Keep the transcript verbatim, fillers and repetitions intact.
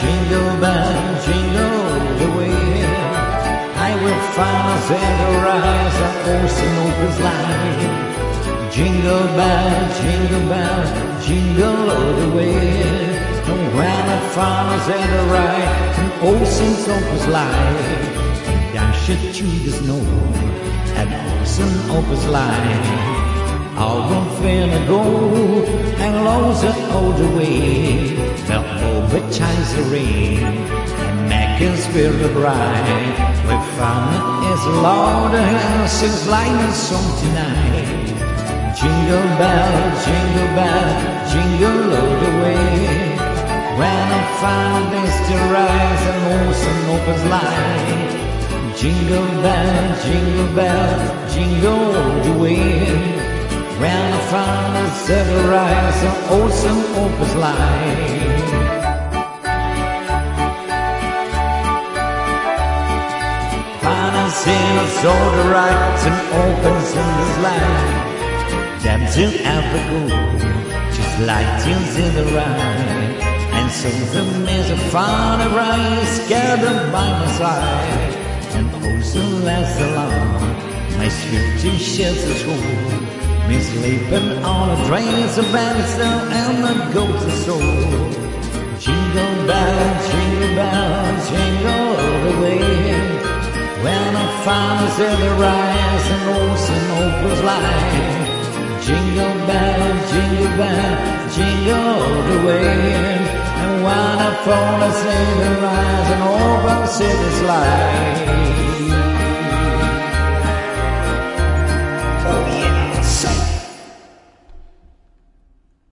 jingle bell, jingle the way. I will find us at the rise of ocean open slide. Jingle bell, jingle bell, jingle all the way. And when I find us at the rise of ocean open slide, dash it through the snow and ocean open slide. All don't finna go and lose it all the way. Melt over chance the rain and make his spirit bright. We found it is Lord and sings like a song tonight. Jingle bell, jingle bell, jingle all the way. When I find this to rise and ocean opens light. Jingle bell, jingle bell, jingle all the way. When I found a silver rise of ocean opens light. Find us in a soda rise and opens in this light. Dancing at the gold, just like tears in the ride. And so the miser found a rise, gathered by my side. And ocean lasts along, my sweet sheds is home. Me sleeping on a train's a banister and the goats are soul. Jingle bell, jingle bell, jingle all the way. When I find us at the rise and ocean opens light. Jingle bell, jingle bell, jingle all the way. And when I find us at the rise and open city's light.